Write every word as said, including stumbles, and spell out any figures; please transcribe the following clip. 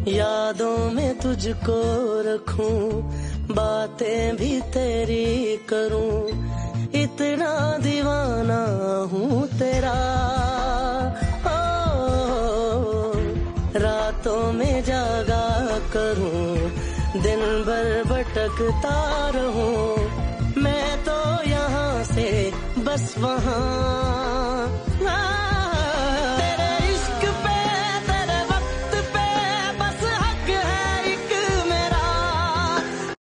यादों में तुझको रखूं, बातें भी तेरी करूं, इतना दीवाना हूँ तेरा। ओ, रातों में जागा करूं, दिन भर भटकता रहूं, मैं तो यहाँ से बस वहाँ।